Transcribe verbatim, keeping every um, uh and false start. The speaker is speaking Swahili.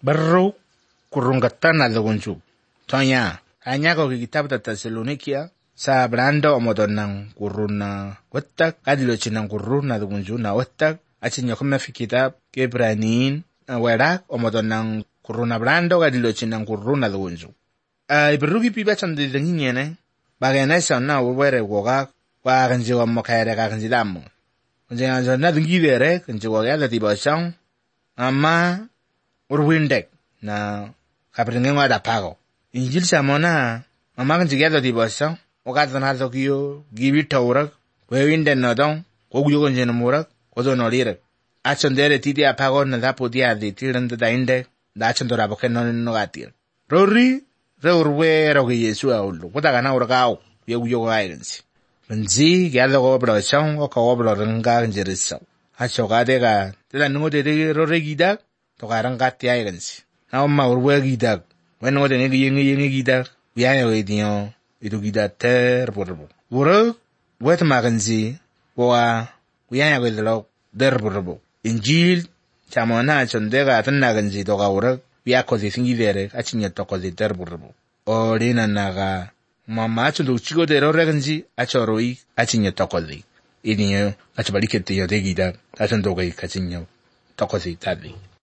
Baru kurungatana lagunju. Tonya, hanya ko kitabu ta Tesalonikia sa brando omodonang kuruna watak kadilo chinang kuruna lagunju na watak achinya kuma fi kitab Kebranin warak omodonang kuruna brando kadilo chinang kuruna lagunju. Ay berugi piba chande dangine bagana sa na were woga wa kanji wa makaire ka kanji damu. Kanji na na dingire kanji wa ya ti basang ama urwindek na kapringe wa da pago. Injil samona mama kanji ya ti basang oga na do kiyo gibi tawrak we winde no don ko guyo kanji na murak ko do no lire. Achondere ti dia pago na da podia di tiran da inde da achondora bokeno no gatir. Rori Reurwe rogi Yesu aulu. Kuta kana uragao. Yogu yogu airensi. Nzi gyalo go bro chong o ko bro renga njeriso. Hacho gade ga tela nungo de rore gidak to garanga ti airensi. Na umma urwe gidak. Weno de ngi yengi yengi gidak. Biya we dio idu gidak ter burbu. Uro wet maganzi wa biya we lo der burbu. Injil chamona chondega tanna ganzi to ga uro biya kozi singidere achinya to kozi ter burbu. O rina naga mama chundo chigo de rore ganzi achoroi achinya to kozi. Idinyo achabalike te yo de gida achando ga kachinya to kozi tadi.